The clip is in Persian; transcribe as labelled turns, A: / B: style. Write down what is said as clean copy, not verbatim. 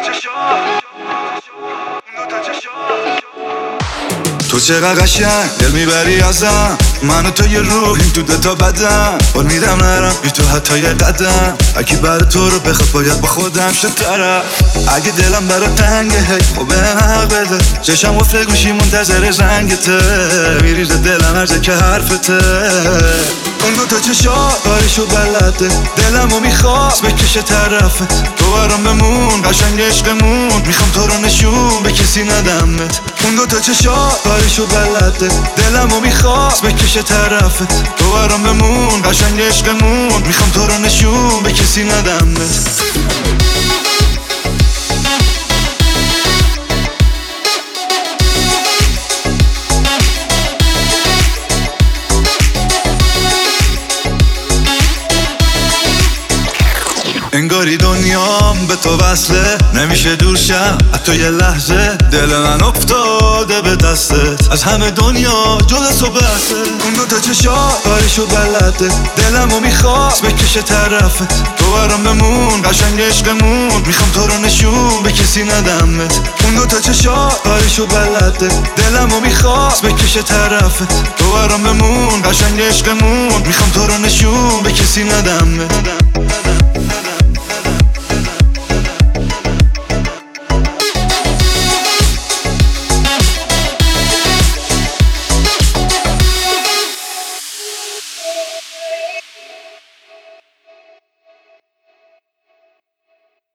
A: تو چقدر قشنگ دل میبری ازم، من و تو یه روحیم تو دوتا بدن. قول میدم نرم بی تو حتی یه قدم، اگه برای تو رو بخواد باید با خودم شد طرف. اگه دلم برای تنگه خب به حق بده، چشم گفته گوشی منتظر زنگته، میریزه دلم هر جا که حرفته. اون دوتا چشا کارشو بلده، دلمو میخواست بکشه طرفت. تو برام بمون قشنگ عشقمون، میخوام تو رو نشون به کسی ندمت. اون دوتا چشا کارشو بلده، دلمو میخواست بکشه طرفت. تو برام بمون قشنگ عشقمون، میخوام تو رو نشون به کسی ندمت. انگاری دنیام به تو وصله، نمیشه دور شم حتی یه لحظه. دل من افتاده به دستت، از همه دنیا جز تو بحثه. اون دوتا چشا کارشو بلده، دلمو میخواست بکشه طرفت. تو برام بمون قشنگ عشقمون، میخوام تو رو نشون به کسی ندمت. اون دوتا چشا کارشو بلده، دلمو میخواست بکشه طرفت. تو برام بمون قشنگ عشقمون، میخوام تو رو نشون به کسی ندمت.